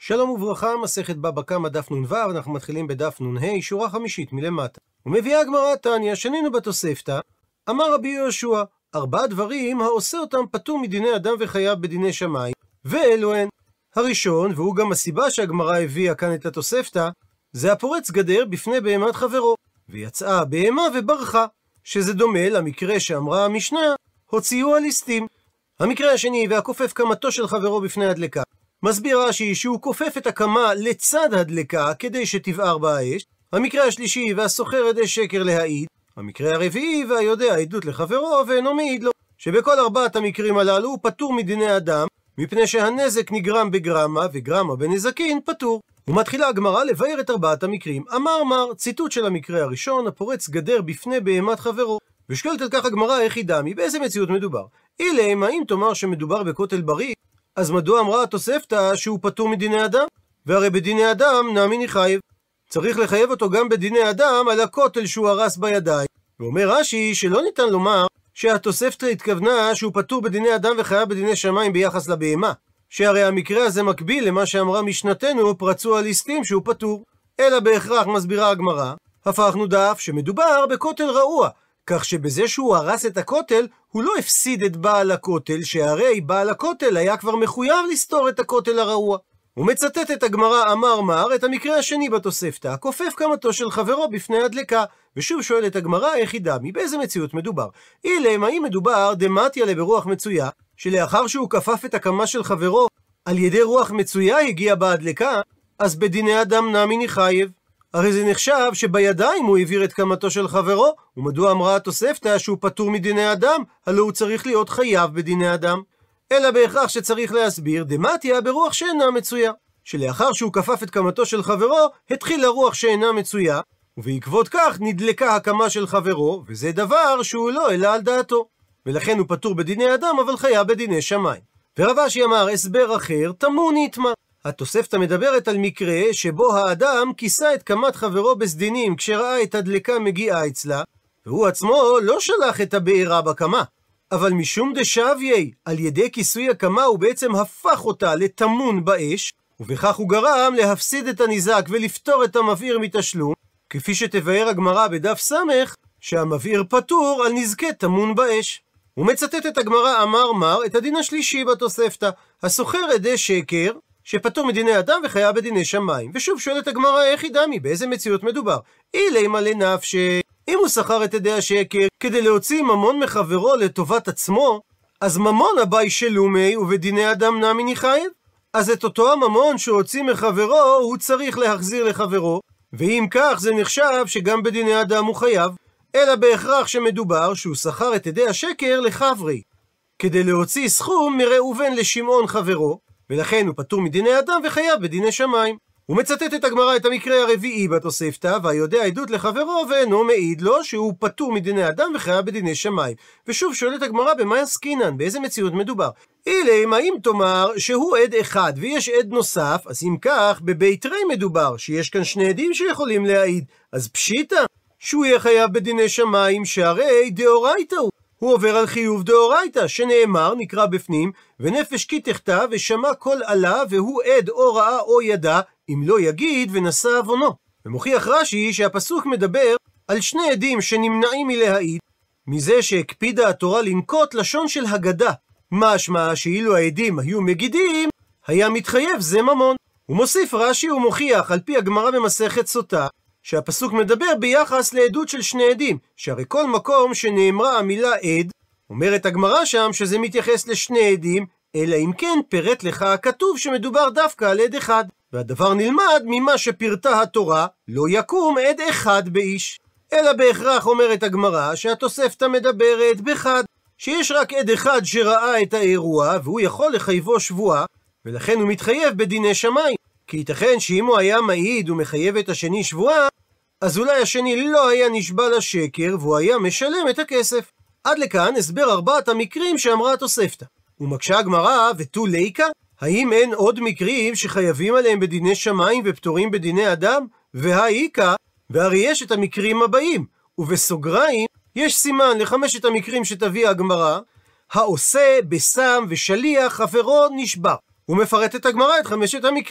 שלום וברכה, מסכת בבא קמא דף נ"ו, אנחנו מתחילים בדף נ"ה, שורה חמישית מלמטה. ומביאה הגמרא תניא, שנינו בתוספתא, אמר רבי יהושע, 4 דברים העושה אותם פטור מדיני אדם וחייב בדיני שמיים, ואלו הן. הראשון, והוא גם הסיבה שהגמרא הביאה כאן את התוספתא, זה הפורץ גדר בפני בהמת חברו, ויצאה הבהמה וברחה, שזה דומה למקרה שאמרה המשנה, הוציאו הליסטים. המקרה השני, והכופף קמתו של חברו בפני הדלקה. מסביר רש"י שהוא כופף את הקמה לצד הדלקה כדי שתבער בה האש. המקרה השלישי, והסוחר עדי שקר להעיד. המקרה הרביעי, והיודע עדות לחברו ואינו מעיד לו. שבכל 4 המקרים הללו הוא פטור מדיני אדם, מפני שהנזק נגרם בגרמה וגרמה בנזקין פטור. ומתחילה הגמרא לבאר את 4 המקרים. אמר מר, ציטוט של המקרה הראשון, הפורץ גדר בפני בהמת חברו. ושואלת על כך הגמרא איך היא דמי, באיזה מציאות מדובר? אילם, האם תאמר שמדובר בכותל בריא? אז מדוע אמרה התוספתא שהוא פטור מדיני אדם? והרי בדיני אדם נאמין חייב. צריך לחייב אותו גם בדיני אדם על הכותל שהוא הרס בידיים. ואומר רש"י שלא ניתן לומר שהתוספתא התכוונה שהוא פטור בדיני אדם וחייב בדיני שמיים ביחס לבהמה. שהרי המקרה הזה מקביל למה שאמרה משנתנו, פרצו הליסטים שהוא פטור. אלא בהכרח מסבירה הגמרא, הפכנו דף שמדובר בכותל רעוע. כך שבזה שהוא הרס את הכותל, הוא לא הפסיד את בעל הכותל, שהרי בעל הכותל היה כבר מחויב לסתור את הכותל הרעוע. הוא מצטט את הגמרא אמר מר, את המקרה השני בתוספתא, כופף קמתו של חברו בפני הדלקה, ושוב שואל את הגמרא איך היא דמי, באיזה מציאות מדובר? אילם, האם מדובר דמתיה ברוח מצויה, שלאחר שהוא כפף את הקמה של חברו, על ידי רוח מצויה הגיע בהדלקה, אז בדיני אדם נאמין חייב. הרי זה נחשב שבידיים הוא העביר את קמתו של חברו, ומדוע אמרה התוספתא שהוא פטור מדיני אדם, הלא הוא צריך להיות חייב בדיני אדם. אלא בהכרח שצריך להסביר דמתיה ברוח שאינה מצויה, שלאחר שהוא כפף את קמתו של חברו, התחיל הרוח שאינה מצויה, ובעקבות כך נדלקה הקמה של חברו, וזה דבר שהוא לא העלה על דעתו. ולכן הוא פטור בדיני אדם, אבל חייב בדיני שמיים. ורב אשי אמר הסבר אחר, טמון יטמא. התוספתא מדברת על מקרה שבו האדם כיסה את קמת חברו בסדינים כשראה את הדלקה מגיעה אצלה, והוא עצמו לא שלח את הבעירה בקמה. אבל משום דשוויי, על ידי כיסוי הקמה הוא בעצם הפך אותה לטמון באש, ובכך הוא גרם להפסיד את הניזק ולפטור את המבעיר מתשלום, כפי שתבאר הגמרא בדף סמך, שהמבעיר פטור על נזקי טמון באש. הוא מצטט את הגמרא אמר מר, את הדין השלישי בתוספתא, הסוחר עדי שקר, שפטור מדיני אדם וחייב בדיני שמיים. ושוב שואלת הגמרא איך היא דמי, באיזה מציאות מדובר? אילמה לנפשי, אם הוא שכר את עדי השקר כדי להוציא ממון מחברו לטובת עצמו, אז ממון הבאי שלומי ובדיני אדם נאמין חייב. אז את אותו הממון שהוציא מחברו הוא צריך להחזיר לחברו, ואם כך זה נחשב שגם בדיני אדם הוא חייב. אלא בהכרח שמדובר שהוא שכר את עדי השקר לחברי, כדי להוציא סכום מראובן לשמעון חברו, ולכן הוא פטור מדיני אדם וחייב בדיני שמיים. הוא מצטט את הגמרא את המקרה הרביעי בתוספתא, והיודע עדות לחברו ואינו מעיד לו שהוא פטור מדיני אדם וחייב בדיני שמיים. ושוב שואלת הגמרא במה עסקינן, באיזה מציאות מדובר? אילם, האם תאמר שהוא עד אחד ויש עד נוסף, אז אם כך בבית רי מדובר שיש כאן 2 עדים שיכולים להעיד, אז פשיטא שהוא יהיה חייב בדיני שמיים, שהרי דאורייתא הוא עובר על חיוב דאורייתא, שנאמר, נקרא בפנים, ונפש כי תחטא ושמע קול עלה, והוא עד או ראה או ידע, אם לא יגיד ונשא עוונו. ומוכיח רש"י שהפסוק מדבר על 2 עדים שנמנעים מלהעיד, מזה שהקפידה התורה לנקוט לשון של הגדה. משמע שאילו העדים היו מגידים, היה מתחייב זה ממון. הוא מוסיף רש"י ומוכיח על פי הגמרא במסכת סוטה, שהפסוק מדבר ביחס לעדות של 2 עדים, שהרי כל מקום שנאמרה המילה עד, אומרת הגמרא שם שזה מתייחס ל2 עדים, אלא אם כן פירט לך הכתוב שמדובר דווקא על עד אחד. והדבר נלמד ממה שפירטה התורה, לא יקום עד אחד באיש. אלא בהכרח אומרת הגמרא שהתוספתא מדברת בחד, שיש רק עד אחד שראה את האירוע, והוא יכול לחייבו שבועה, ולכן הוא מתחייב בדיני שמיים. כי ייתכן שאם הוא היה מעיד ומחייב את השני שבועה, אז אולי השני לא היה נשבע לשקר, והוא היה משלם את הכסף. עד לכאן הסבר 4 המקרים שאמרה התוספתא. ומקשה הגמרא ותו ליקה, האם אין עוד מקרים שחייבים עליהם בדיני שמיים ופטורים בדיני אדם? והאיקה, והרי יש את המקרים הבאים, ובסוגריים יש סימן ל5 המקרים שתביא הגמרא, העושה בסם ושליח חברו נשבע. הוא מפרט את הגמרא את 5 המקרים.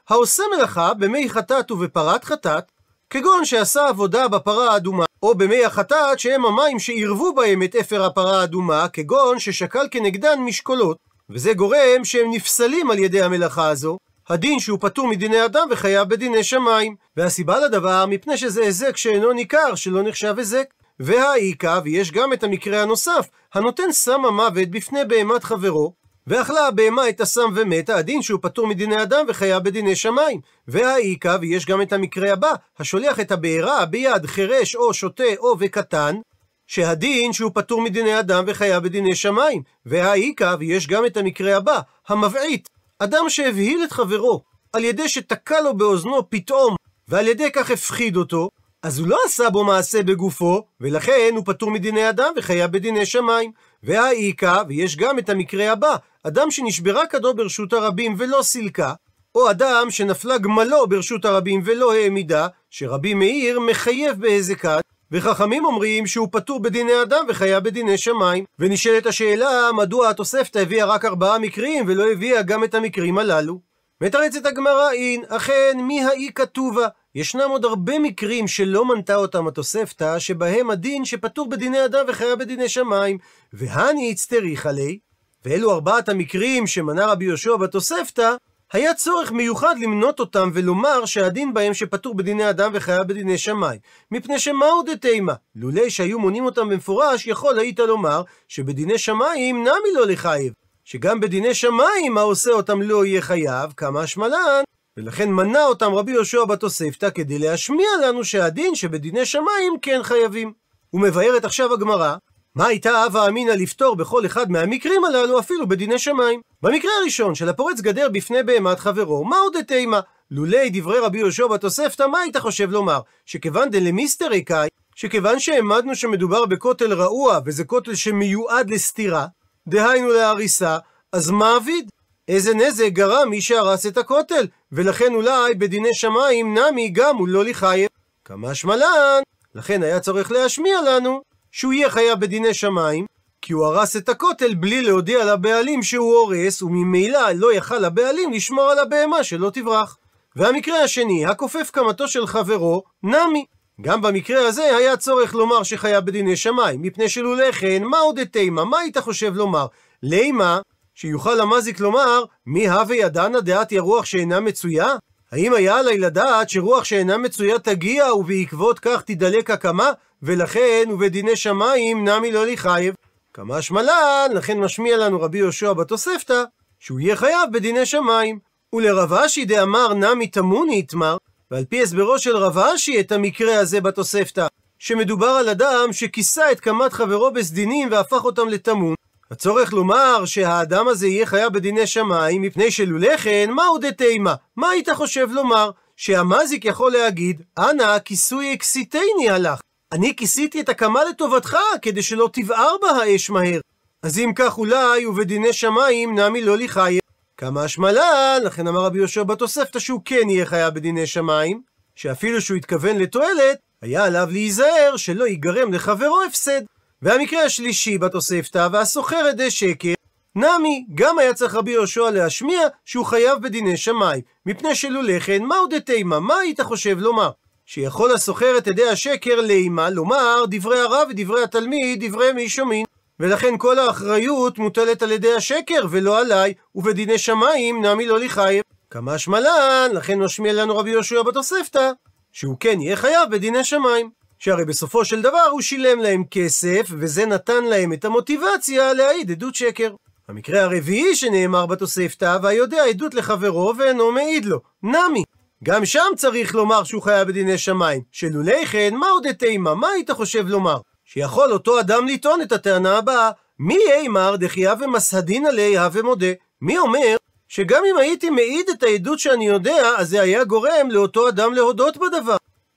העושה מלאכה במי חטאת ובפרת חטאת, כגון שעשה עבודה בפרה האדומה, או במי החטאת שהם המים שעירבו בהם את אפר הפרה האדומה, כגון ששקל כנגדן משקולות, וזה גורם שהם נפסלים על ידי המלאכה הזו, הדין שהוא פטור מדיני אדם וחייב בדיני שמיים. והסיבה לדבר, מפני שזה היזק שאינו ניכר, שלא נחשב היזק. והאיכה, ויש גם את המקרה הנוסף, הנותן סם המוות בפני בהמת חברו, ואכלה הבהמה את הסם ומתה, הדין שהוא פטור מדיני אדם וחייב בדיני שמיים. והאיכה, ויש גם את המקרה הבא, השולח את הבעירה ביד חירש או שוטה או וקטן, שהדין שהוא פטור מדיני אדם וחייב בדיני שמיים. והאיכה, ויש גם את המקרה הבא, המבעית, אדם שהבהיל את חברו על ידי שתקע לו באוזנו פתאום ועל ידי כך הפחיד אותו, אז הוא לא עשה בו מעשה בגופו, ולכן הוא פטור מדיני אדם וחייב בדיני שמיים. והאיכה, ויש גם את המקרה הבא, אדם שנשברה כדו ברשות הרבים ולא סילקה, או אדם שנפלה גמלו ברשות הרבים ולא העמידה, שרבי מאיר מחייב בהזקת, וחכמים אומרים שהוא פטור בדיני אדם וחייב בדיני שמיים. ונשאלת השאלה, מדוע התוספתא הביאה רק 4 מקרים ולא הביאה גם את המקרים הללו? מתרצת הגמרא, אין, אכן מי האי כתובה, ישנם עוד הרבה מקרים שלא מנתה אותם התוספתא, שבהם הדין שפטור בדיני אדם וחייב בדיני שמיים, והני הצטריך עלי. ואלו 4 המקרים שמנה רבי יהושע בתוספתא, היה צורך מיוחד למנות אותם ולומר שהדין בהם שפטור בדיני אדם וחייב בדיני שמיים, מפני שמהו דתימה, לולי שהיו מונים אותם במפורש, יכול היית לומר שבדיני שמיים נמי לא לחייב, שגם בדיני שמיים העושה אותם לא יהיה חייב, כמה השמלן, ולכן מנה אותם רבי יהושע בתוספתא כדי להשמיע לנו שהדין שבדיני שמיים כן חייבים. ומבארת עכשיו הגמרא, מה הייתה הווה אמינא לפתור בכל אחד מהמקרים הללו אפילו בדיני שמיים? במקרה הראשון של הפורץ גדר בפני בהמת חברו, מהו דתימה? לולי דברי רבי יהושע בתוספתא, מה היית חושב לומר? שכיוון דלמיסתרי קאי, שכיוון שהעמדנו שמדובר בכותל רעוע וזה כותל שמיועד לסתירה, דהיינו להריסה, אז מה אביד? איזה נזק גרם מי שהרס את הכותל, ולכן אולי בדיני שמיים נמי גם הוא לא לחייב. כמה שמלן, לכן היה צורך להשמיע לנו שהוא יהיה חייב בדיני שמיים, כי הוא הרס את הכותל בלי להודיע לבעלים שהוא הורס, וממילא לא יכל הבעלים לשמור על הבהמה שלא תברח. והמקרה השני, הכופף קמתו של חברו, נמי. גם במקרה הזה היה צורך לומר שחייב בדיני שמיים, מפני שלולא כן, מהו דתימה, מה היית חושב לומר? לימה, שיוכל המזיק לומר, מי הווה ידענה דעת רוח שאינה מצויה? האם היה עלי לדעת שרוח שאינה מצויה תגיע ובעקבות כך תדלק הקמה, ולכן ובדיני שמיים נמי לא לחייב? כמה שמלן, לכן משמיע לנו רבי יהושע בתוספתא שהוא יהיה חייב בדיני שמיים. ולרב אשי דאמר נמי תמוני יתמר, ועל פי הסברו של רב אשי את המקרה הזה בתוספתא, שמדובר על אדם שכיסה את קמת חברו בסדינים והפך אותם לתמון, הצורך לומר שהאדם הזה יהיה חייב בדיני שמיים, מפני שלולא כן, מהו דתימה? מה היית חושב לומר? שהמזיק יכול להגיד, אנא כיסוי אקסיתני הלך, אני כיסיתי את הקמה לטובתך כדי שלא תבער בה האש מהר, אז אם כך אולי ובדיני שמיים נמי לא לחייב. כמה השמלן, לכן אמר רבי יהושע בתוספתא שהוא כן יהיה חייב בדיני שמיים, שאפילו שהוא התכוון לתועלת, היה עליו להיזהר שלא ייגרם לחברו הפסד. והמקרה השלישי בתוספתא, והסוחר עדי שקר, נמי, גם היה צריך רבי יהושע להשמיע שהוא חייב בדיני שמיים, מפני שלולא כן, מהו דתימה? מה היית חושב לומר? שיכול הסוחר את עדי השקר לימה, לומר דברי הרב ודברי התלמיד, דברי מי שומעים, ולכן כל האחריות מוטלת על ידי השקר ולא עליי, ובדיני שמיים נמי לא לחייב. כמה שמלן, לכן משמיע לנו רבי יהושע בתוספתא שהוא כן יהיה חייב בדיני שמיים, שהרי בסופו של דבר הוא שילם להם כסף, וזה נתן להם את המוטיבציה להעיד עדות שקר. המקרה הרביעי שנאמר בתוספתא, והיודע עדות לחברו ואינו מעיד לו, נמי. גם שם צריך לומר שהוא חייב בדיני שמיים, שלולא כן, מהו דתימה? מה היית חושב לומר? שיכול אותו אדם לטעון את הטענה הבאה, מי אימר דחיה ומסהדין עליה ומודה? מי אומר שגם אם הייתי מעיד את העדות שאני יודע, אז זה היה גורם לאותו אדם להודות בדבר?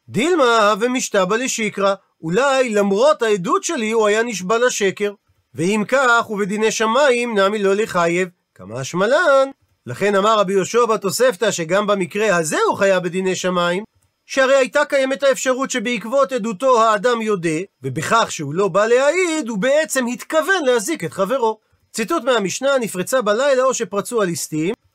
דילמה ומשתבא לשקרא, אולי למרות העדות שלי הוא היה נשבע לשקר, ואם כך ובדיני שמיים נמי לא לחייב. כמה השמלן, לכן אמר רבי יהושע בתוספתא שגם במקרה הזה הוא חייב בדיני שמיים, שהרי הייתה קיימת האפשרות שבעקבות עדותו האדם יודע, ובכך שהוא לא בא להעיד הוא בעצם התכוון להזיק את חברו. ציטוט מהמשנה, נפרצה בלילה או שפרצו הליסטים,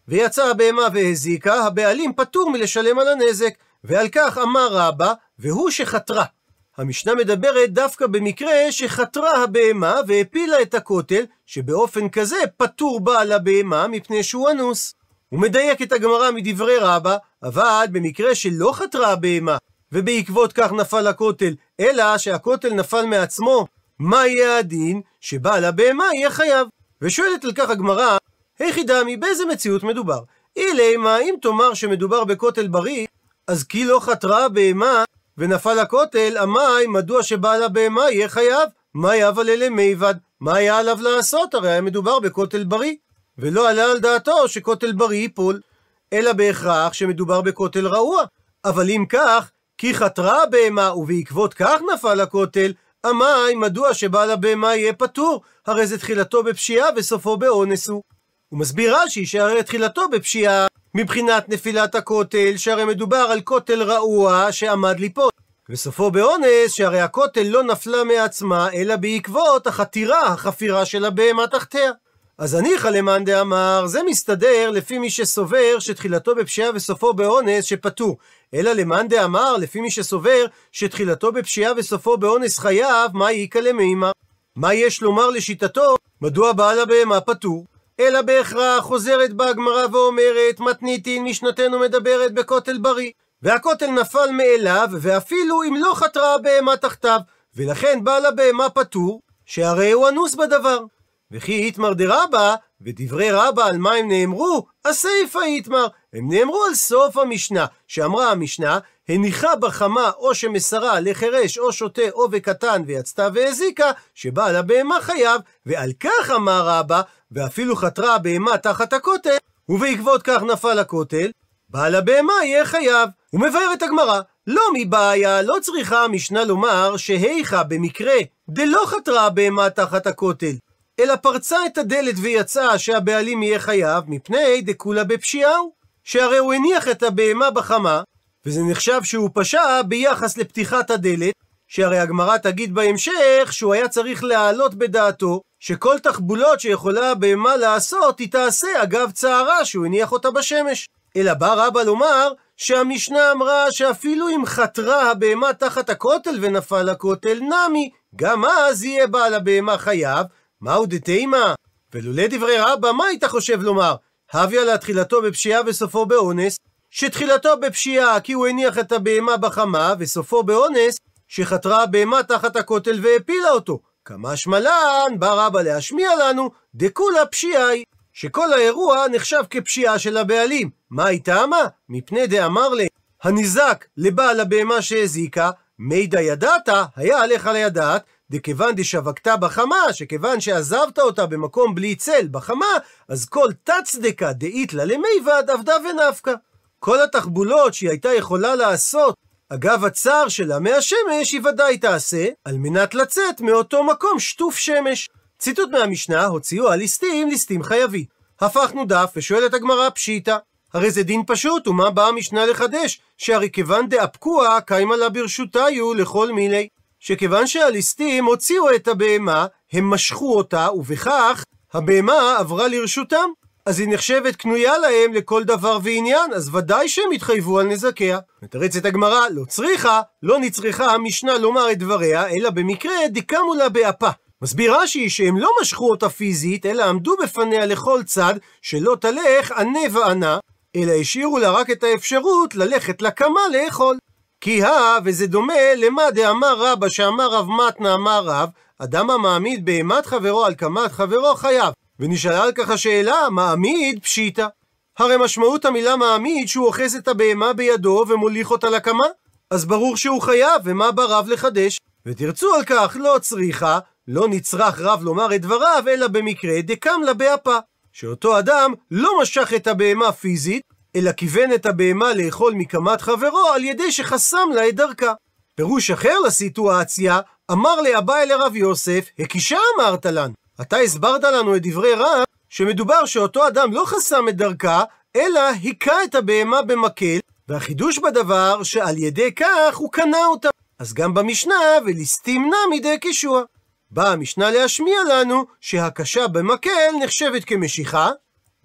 ויצאה הבהמה והזיקה, הבעלים פטור מלשלם על הנזק, ועל כך אמר רבא, והוא שחתרה. המשנה מדברת דווקא במקרה שחתרה הבהמה והפילה את הכותל, שבאופן כזה פטור בעל הבהמה מפני שהוא אנוס. הוא מדייק את הגמרא מדברי רבא, אבל במקרה שלא חתרה הבהמה, ובעקבות כך נפל הכותל, אלא שהכותל נפל מעצמו, מה יהיה הדין? שבעל הבהמה יהיה חייב. ושואלת על כך הגמרא, היכי דמי, באיזה מציאות מדובר? אילמה, אם תאמר שמדובר בכותל בריא, אז כי לא חתרה הבהמה ונפל הכותל, אמי, מדוע שבעל הבהמה יהיה חייב? מה יבל אלה מיבד? מה היה עליו לעשות? הרי היה מדובר בכותל בריא, ולא עלה על דעתו שכותל בריא ייפול, אלא בהכרח שמדובר בכותל רעוע. אבל אם כך, כי חתרה הבהמה ובעקבות כך נפל הכותל, אמי, מדוע שבעל הבהמה יהיה פטור? הרי זה תחילתו בפשיעה וסופו באונס הוא. הוא מסביר רש"י שהרי תחילתו בפשיעה מבחינת נפילת הכותל, שהרי מדובר על כותל רעוע שעמד ליפול, וסופו באונס שהרי הכותל לא נפלה מעצמה אלא בעקבות החפירה של הבהמה תחתיה. אז הניחא למאן דאמר, זה מסתדר לפי מי שסובר שתחילתו בפשיעה וסופו באונס שפטור, אלא למאן דאמר, לפי מי שסובר שתחילתו בפשיעה וסופו באונס חייב, מה איכא למימר? מה יש לומר לשיטתו מדוע בעל הבהמה פטור? אלא בהכרח חוזרת בה הגמרא ואומרת, מתניתין, משנתנו מדברת בכותל בריא, והכותל נפל מאליו, ואפילו אם לא חתרה הבהמה תחתיו, ולכן בעל הבהמה פטור, שהרי הוא אנוס בדבר. וכי איתמר דרבא, ודברי רבא על מה הם נאמרו? הסיפא איתמר, הם נאמרו על סוף המשנה, שאמרה המשנה, הניחה בחמה או שמסרה לחרש או שוטה או וקטן ויצתה והזיקה, שבעל הבהמה חייב, ועל כך אמר רבא, ואפילו חתרה הבהמה תחת הכותל, ובעקבות כך נפל הכותל, בעל הבהמה יהיה חייב. הוא מבאר את הגמרא, לא מבעיה, לא צריכה המשנה לומר שהיכה במקרה דלא חתרה הבהמה תחת הכותל, אלא פרצה את הדלת ויצאה שהבעלים יהיה חייב, מפני דכולה בפשיעהו, שהרי הוא הניח את הבהמה בחמה, וזה נחשב שהוא פשע ביחס לפתיחת הדלת, שהרי הגמרא תגיד בהמשך שהוא היה צריך להעלות בדעתו שכל תחבולות שיכולה הבהמה לעשות היא תעשה אגב צערה שהוא הניח אותה בשמש. אלא בא רבא לומר שהמשנה אמרה שאפילו אם חתרה הבהמה תחת הכותל ונפל הכותל נמי, גם אז יהיה בעל הבהמה חייב. מהו דתימה? ולולא דברי רבא, מה היית חושב לומר? הביא לה תחילתו בפשיעה וסופו באונס, שתחילתו בפשיעה כי הוא הניח את הבהמה בחמה, וסופו באונס שחתרה הבהמה תחת הכותל והפילה אותו. כמה שמלן, בא רבא להשמיע לנו דכולה פשיעה היא, שכל האירוע נחשב כפשיעה של הבעלים. מה הייתה מה? מפני דאמר לי הניזק לבעל הבהמה שהזיקה, מידע ידעת, היה עליך לידעת, דכיוון דשבקת בחמה, שכיוון שעזבת אותה במקום בלי צל בחמה, אז כל תצדקה דאית לה למיבד עבדה ונפקה. כל התחבולות שהיא הייתה יכולה לעשות אגב הצער שלה מהשמש, היא ודאי תעשה על מנת לצאת מאותו מקום שטוף שמש. ציטוט מהמשנה, הוציאו על ליסטים, ליסטים חייבי. הפכנו דף ושואלת הגמרא פשיטה, הרי זה דין פשוט, ומה באה המשנה לחדש? שהרי כיוון דאפקוה קיימה לה ברשותיו לכל מילי, שכיוון שהליסטים הוציאו את הבהמה, הם משכו אותה, ובכך הבהמה עברה לרשותם, אז היא נחשבת קנויה להם לכל דבר ועניין, אז ודאי שהם התחייבו על נזקיה. מתרצת הגמרא, לא נצריכה המשנה לומר את דבריה, אלא במקרה דקמו לה באפה. מסביר רש"י שהם לא משכו אותה פיזית, אלא עמדו בפניה לכל צד, שלא תלך ענה וענה, אלא השאירו לה רק את האפשרות ללכת לקמה לאכול. כי וזה דומה למה דאמר רבא, שאמר רב מתנה אמר רב, אדם המעמיד בהמת חברו על קמת חברו חייב. ונשאלה על כך השאלה, מעמיד פשיטה. הרי משמעות המילה מעמיד שהוא אוחז את הבהמה בידו ומוליך אותה לקמה, אז ברור שהוא חייב, ומה בא רב לחדש? ותרצו על כך, לא צריכה, לא נצרך רב לומר את דבריו, אלא במקרה דקם לה באפה, שאותו אדם לא משך את הבהמה פיזית, אלא כיוון את הבהמה לאכול מקמת חברו על ידי שחסם לה את דרכה. פירוש אחר לסיטואציה, אמר לאביי לרב יוסף, הקישה אמרת לנו. אתה הסברת לנו את דברי רב, שמדובר שאותו אדם לא חסם את דרכה, אלא היכה את הבהמה במקל, והחידוש בדבר שעל ידי כך הוא קנה אותה. אז גם במשנה, וליסטים נמי דקישוע. באה המשנה להשמיע לנו שהקשה במקל נחשבת כמשיכה,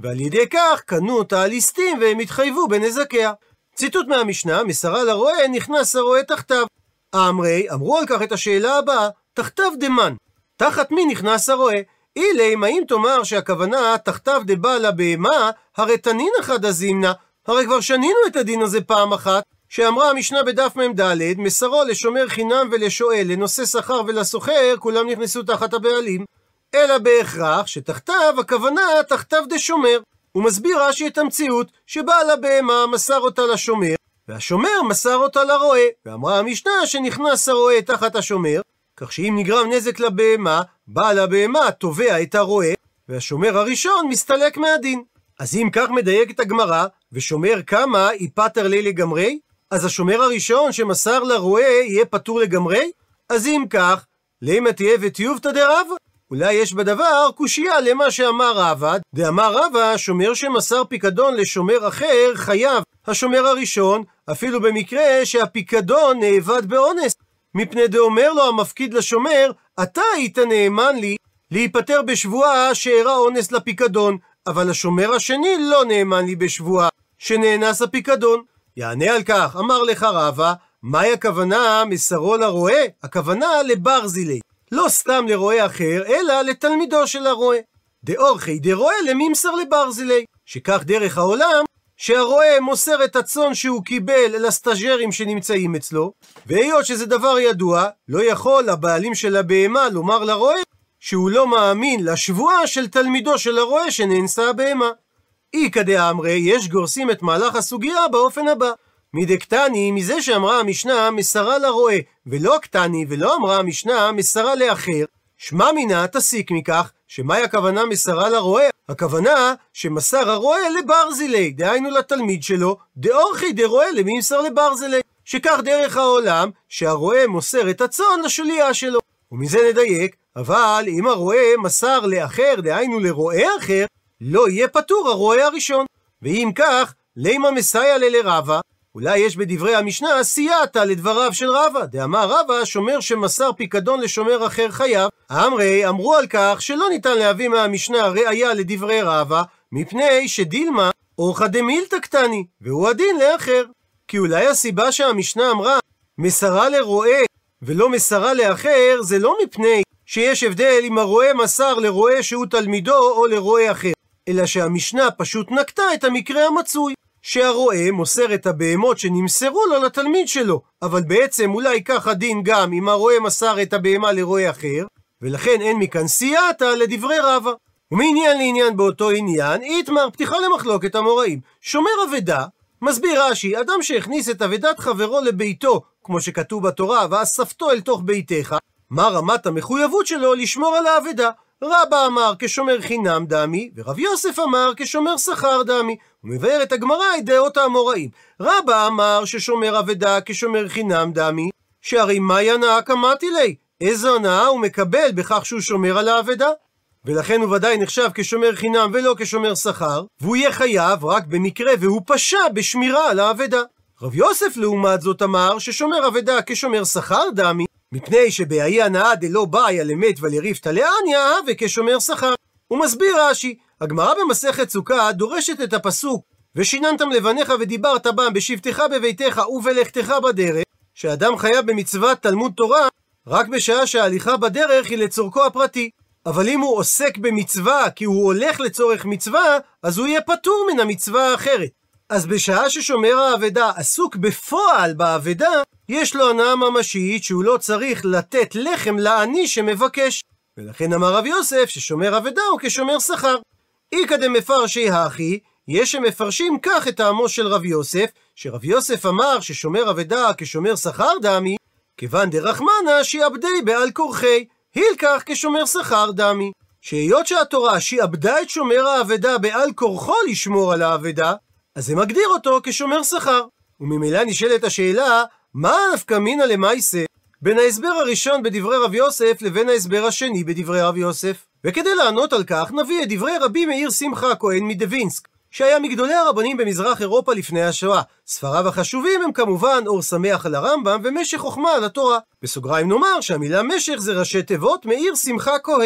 ועל ידי כך קנו אותה הליסטים והם התחייבו בנזקיה. ציטוט מהמשנה, מסרה לרועה נכנס הרועה תחתיו. אמרי, אמרו על כך את השאלה הבאה, תחתיו דמן, תחת מי נכנס הרועה? אילי, האם תאמר שהכוונה תחתיו דבעל הבהמה, הרי תנין אחד הזימנה, הרי כבר שנינו את הדין הזה פעם אחת, שאמרה המשנה בדף מ"ד, מסרו לשומר חינם ולשואל, לנושא שכר ולסוחר, כולם נכנסו תחת הבעלים. אלא בהכרח שתחתיו הכוונה תחתיו דשומר. הוא מסביר רש"י את המציאות שבעל הבהמה מסר אותה לשומר, והשומר מסר אותה לרועה, ואמרה המשנה שנכנס הרועה תחת השומר, כך שאם נגרם נזק לבהמה, בעל הבהמה תובע את הרועה, והשומר הראשון מסתלק מהדין. אז אם כך מדייקת הגמרא, ושומר כמה ייפטר לי לגמרי, אז השומר הראשון שמסר לרועה יהיה פטור לגמרי? אז אם כך, למה תהיה וטיובתא דרבא? אולי יש בדבר קושייה למה שאמר רבא, דאמר רבא, שומר שמסר פיקדון לשומר אחר חייב השומר הראשון, אפילו במקרה שהפיקדון נאבד באונס, מפני דאומר לו המפקיד לשומר, אתה היית נאמן לי להיפטר בשבועה שאירע אונס לפיקדון, אבל השומר השני לא נאמן לי בשבועה שנאנס הפיקדון. יענה על כך, אמר לך רבא, מהי הכוונה מסרו לרועה? הכוונה לברזילי, לא סתם לרועה אחר, אלא לתלמידו של הרועה. דאורחי דרועה למימסר לברזילי, שכך דרך העולם, שהרועה מוסר את הצאן שהוא קיבל לסטאז'רים שנמצאים אצלו, והיות שזה דבר ידוע, לא יכול הבעלים של הבהמה לומר לרועה שהוא לא מאמין לשבועה של תלמידו של הרועה שנאנסה הבהמה. איכא דאמרי, יש גורסים את מהלך הסוגיה באופן הבא, מדקטני, מזה שאמרה המשנה מסרה לרועה, ולא קטני, ולא אמרה המשנה מסרה לאחר, שמע מינה תסיק מכך, שמהי הכוונה מסרה לרועה? הכוונה שמסר הרועה לברזילי, דהיינו לתלמיד שלו, דאורחי דרועה למימסר לברזילי, שכך דרך העולם שהרועה מוסר את הצאן לשלייה שלו. ומזה נדייק, אבל אם הרועה מסר לאחר, דהיינו לרועה אחר, לא יהיה פטור הרועה הראשון. ואם כך, לימה מסייע לרבא, אולי יש בדברי המשנה סייעתא לדבריו של רבא, דאמר רבא, שומר שמסר פיקדון לשומר אחר חייב. אמרי, אמרו על כך שלא ניתן להביא מהמשנה ראיה לדברי רבא, מפני שדילמה אורחא דמילתא קטני, והוא הדין לאחר. כי אולי הסיבה שהמשנה אמרה מסרה לרועה ולא מסרה לאחר, זה לא מפני שיש הבדל אם הרועה מסר לרועה שהוא תלמידו או לרועה אחר, אלא שהמשנה פשוט נקטה את המקרה המצוי, שהרועה מוסר את הבהמות שנמסרו לו לתלמיד שלו, אבל בעצם אולי כך הדין גם אם הרועה מסר את הבהמה לרועה אחר, ולכן אין מכאן סייעתא לדברי רבא. ומעניין לעניין באותו עניין, איתמר פתיחה למחלוקת המוראים. שומר אבדה, מסביר רש"י, אדם שהכניס את אבדת חברו לביתו, כמו שכתוב בתורה, ואספתו אל תוך ביתך, מה רמת המחויבות שלו לשמור על האבדה? רבא אמר כשומר חינם דמי, ורב יוסף אמר כשומר שכר דמי. הוא מבאר את הגמרא את דעות האמוראים. רבא אמר ששומר אבדה כשומר חינם דמי, שהרי מה ינאה קמתי לי? איזו הנאה הוא מקבל בכך שהוא שומר על האבדה? ולכן הוא ודאי נחשב כשומר חינם ולא כשומר שכר, והוא יהיה חייב רק במקרה והוא פשע בשמירה על האבדה. רב יוסף לעומת זאת אמר ששומר אבדה כשומר שכר דמי, מפני שבאי הנאה דלא באיה למת ולריפתא לעניא וכשומר שכר. הוא מסביר רש"י, הגמרא במסכת סוכה דורשת את הפסוק ושיננתם לבניך ודיברת בם בשבתך בביתך ובלכתך בדרך, שאדם חייב במצוות תלמוד תורה רק בשעה שההליכה בדרך היא לצורכו הפרטי. אבל אם הוא עוסק במצווה כי הוא הולך לצורך מצווה, אז הוא יהיה פטור מן המצווה האחרת. אז בשעה ששומר האבדה עסוק בפועל באבדה, יש לו הנאה ממשית שהוא לא צריך לתת לחם לעני שמבקש. ולכן אמר רב יוסף ששומר אבדה הוא כשומר שכר. איכא דמפרשי הכי, יש שמפרשים כך את טעמו של רב יוסף, שרב יוסף אמר ששומר אבדה כשומר שכר דמי, כיוון דרחמנא שיעבדי בעל כורחי, הילקח כשומר שכר דמי. שהיות שהתורה שיעבדה את שומר האבדה בעל כורחו לשמור על האבדה, אז זה מגדיר אותו כשומר שכר. וממילא נשאלת השאלה, מה נפקא מינה למעשה בין ההסבר הראשון בדברי רב יוסף לבין ההסבר השני בדברי רב יוסף? וכדי לענות על כך נביא את דברי רבי מאיר שמחה הכהן מדווינסק, שהיה מגדולי הרבנים במזרח אירופה לפני השואה. ספריו החשובים הם כמובן אור שמח על הרמב"ם ומשך חוכמה על התורה. בסוגריים נאמר שהמילה משך זה ראשי תיבות מאיר שמחה כהן.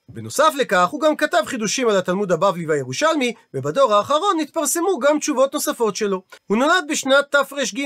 בנוסף לכך, הוא גם כתב חידושים על התלמוד הבבלי והירושלמי, ובדור האחרון התפרסמו גם תשובות נוספות שלו. הוא נולד בשנת תר"ג,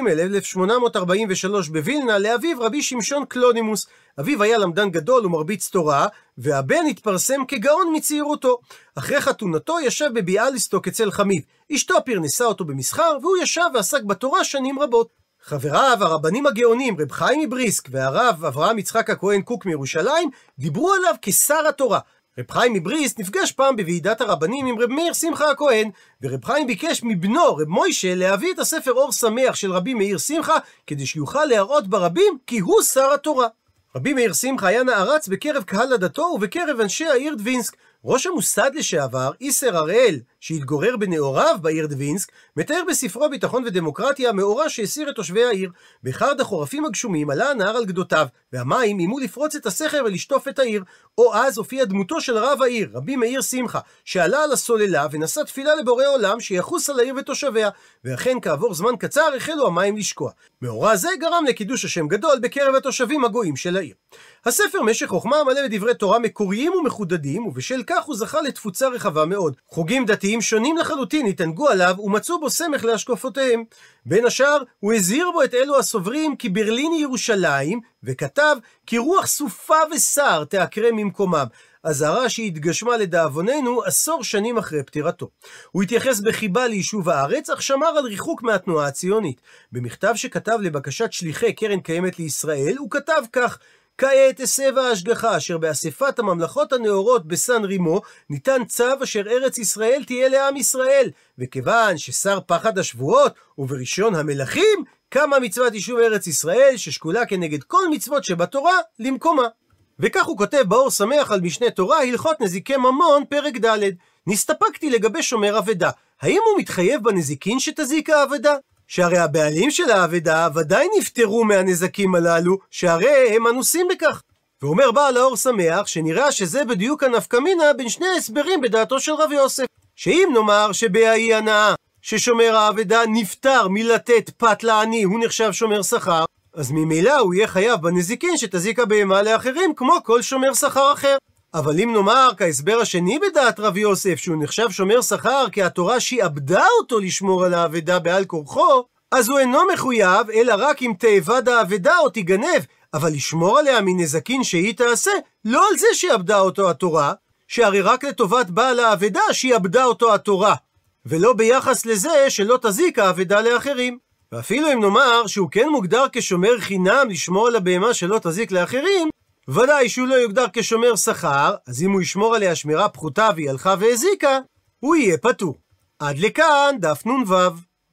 1843 בווילנה, לאביו רבי שמשון קלונימוס. אביו היה למדן גדול ומרביץ תורה, והבן התפרסם כגאון מצעירותו. אחרי חתונתו ישב בביאליסטוק אצל חמיו. אשתו פרנסה אותו במסחר, והוא ישב ועסק בתורה שנים רבות. חבריו, הרבנים הגאונים, רב חיים מבריסק והרב אברהם יצחק הכהן קוק מירושלים, דיברו עליו כשר התורה. רב חיים מבריסק נפגש פעם בוועידת הרבנים עם רב מאיר שמחה הכהן, ורב חיים ביקש מבנו, רב מוישה, להביא את הספר אור שמח של רבי מאיר שמחה, כדי שיוכל להראות ברבים כי הוא שר התורה. רבי מאיר שמחה היה נערץ בקרב קהל עדתו ובקרב אנשי העיר דווינסק. ראש המוסד לשעבר, איסר הראל, שהתגורר בנעוריו בעיר דווינסק, מתאר בספרו ביטחון ודמוקרטיה מאורע שהסיר את תושבי העיר. באחד החורפים הגשומים עלה הנהר על גדותיו, והמים אימו לפרוץ את הסכר ולשטוף את העיר. או אז הופיע דמותו של רב העיר, רבי מאיר שמחה, שעלה על הסוללה ונשא תפילה לבורא עולם שיחוס על העיר ותושביה, ואכן כעבור זמן קצר החלו המים לשקוע. מאורע זה גרם לקידוש השם גדול בקרב התושבים הגויים של העיר. הספר משך חוכמה מלא בדברי תורה מקוריים ומחודדים, ובשל כך הוא זכה לתפוצה רחבה מאוד. חוגים דתיים שונים לחלוטין התענגו עליו ומצאו בו סמך להשקפותיהם. בין השאר, הוא הזהיר בו את אלו הסוברים כי ברלין היא ירושלים, וכתב כי רוח סופה ושר תעקרה ממקומם, אזהרה שהתגשמה לדאבוננו עשור שנים אחרי פטירתו. הוא התייחס בחיבה ליישוב הארץ, אך שמר על ריחוק מהתנועה הציונית. במכתב שכתב לבקשת שליחי קרן קיימת לישראל, הוא כתב כך: כעת הסב ההשגחה אשר באספת הממלכות הנאורות בסן רימו ניתן צו אשר ארץ ישראל תהיה לעם ישראל, וכיוון ששר פחד השבועות ובראשון המלכים קמה מצוות יישוב ארץ ישראל ששקולה כנגד כל מצוות שבתורה למקומה. וכך הוא כותב באור שמח על משנה תורה הלכות נזיקי ממון פרק ד': נסתפקתי לגבי שומר אבדה, האם הוא מתחייב בנזיקין שתזיק האבדה? שהרי הבעלים של האבדה ודאי נפטרו מהנזקים הללו, שהרי הם אנוסים בכך. ואומר בעל האור שמח שנראה שזה בדיוק הנפקא מינה בין שני הסברים בדעתו של רב יוסף, שאם נאמר שבהאי הנאה ששומר האבדה נפטר מלתת פת לעני הוא נחשב שומר שכר, אז ממילא הוא יהיה חייב בנזיקין שתזיק הבהמה לאחרים כמו כל שומר שכר אחר. אבל אם נאמר כהסבר השני בדעת רב יוסף שהוא נחשב שומר שכר כי התורה שעבדה אותו לשמור על האבדה בעל כורחו, אז הוא אינו מחויב אלא רק אם תאבד האבדה או תיגנב, אבל לשמור עליה מנזקין שהיא תעשה, לא על זה שעבדה אותו התורה, שהרי רק לטובת בעל האבדה שעבדה אותו התורה, ולא ביחס לזה שלא תזיק האבדה לאחרים. ואפילו אם נאמר שהוא כן מוגדר כשומר חינם לשמור על הבהמה שלא תזיק לאחרים, ודאי שהוא לא יוגדר כשומר שכר, אז אם הוא ישמור עליה שמירה פחותה והיא הלכה והזיקה, הוא יהיה פטור. עד לכאן דף נ"ו.